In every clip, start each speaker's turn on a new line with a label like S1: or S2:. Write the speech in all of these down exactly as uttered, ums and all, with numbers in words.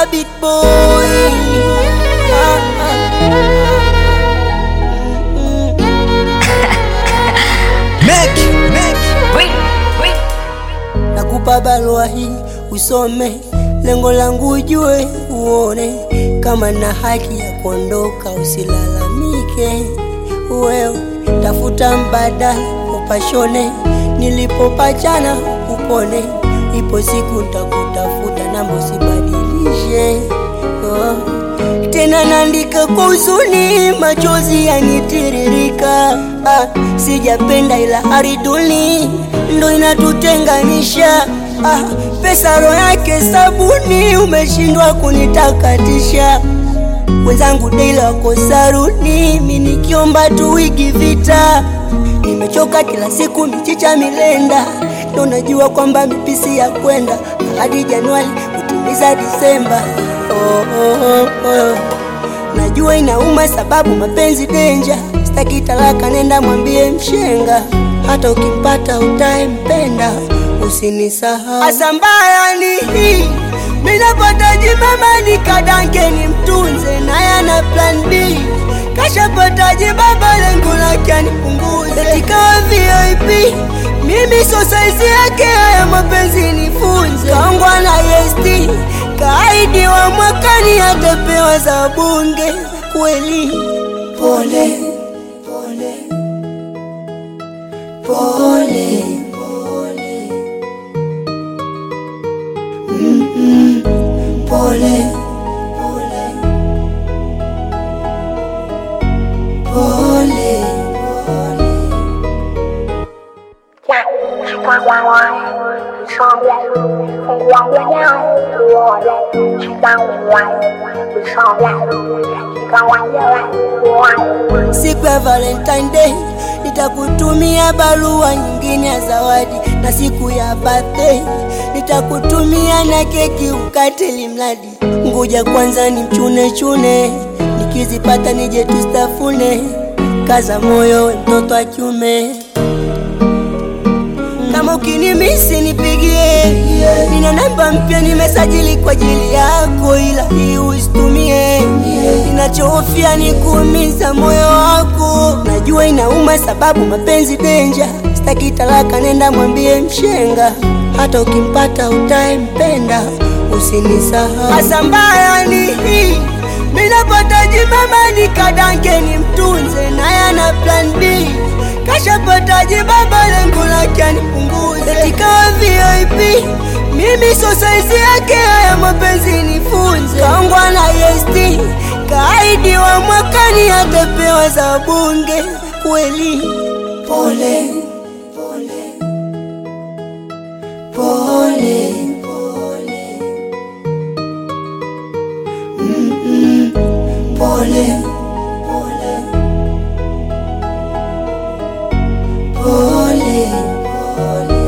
S1: Bit boy. Ah, ah.
S2: Make, make,
S1: wait, wait. Nakupa barua hii usome, lengo langu ujue uone, kama na haki ya kuondoka usilalamike. Wewe tafuta mbadala upashone, nilipopachana upone, ipo siku nitakutafuta namba usibadilishe. Oh. Tena naandika kwa huzuni, machozi yanitiririka. Ah, sijapenda ila ariduni ndo inatutenganisha. Ah, pesa roho yake sabuni, umeshindwa kunitakatisha. Wenzangu daila wako saruni, mimi nikiomba tu wiki vita. Nimechoka kila siku michicha milenda, ndo najua kwamba mipisi ya kwenda hadi Januari kutimiza Disemba. Oh, oh, oh, oh. Najua inauma sababu mapenzi danger, sitaki talaka nenda mwambie mshenga, hata ukimpata utaempenda usinisahau. Asambaya ni hii, minapata jimama nikadange ni mtunze, na yana plan B, kashapata jibaba lengu lake anipunguze. Etikawa V I P, mimi so size yake, haya mapenzi nifunze. Kaongwa na S T, kaidi wa mwakani atapewa za bunge. Kweli pole, pole, pole, pole, mm -mm. Pole, pole, pole, pole. Siku ya Valentine Day nitakutumia barua nyingine ya zawadi, na siku ya birthday nitakutumia na keki ukate limradi. Ngoja kwanza ni mchune chune, nikizipata nije tustafune. Kaza moyo mtoto wa kiume, kama ukinimisi nipigie. Nina namba mpya nimesajili kwa ajili yako, ila hii usitumie. Ninachofia ni kuumiza moyo wako, najua inauma sababu mapenzi danger, sitaki talaka nenda mwambie mshenga, hata ukimpata utaempenda usinisahau. Asambaya ni hii, minapata jimama nikadange ni mtunze, na yana plan B, kashapata jibaba lengu lake anipunguze. Etikawa V I P, mimi so size yake, haya mapenzi nifunze. Kaongwa na S T, kaidi wa mwakani atapewa za bunge. Kweli pole, pole, pole, pole, mm -mm. Pole, pole, pole, pole.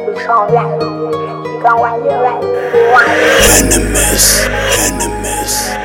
S2: Venomous, venomous.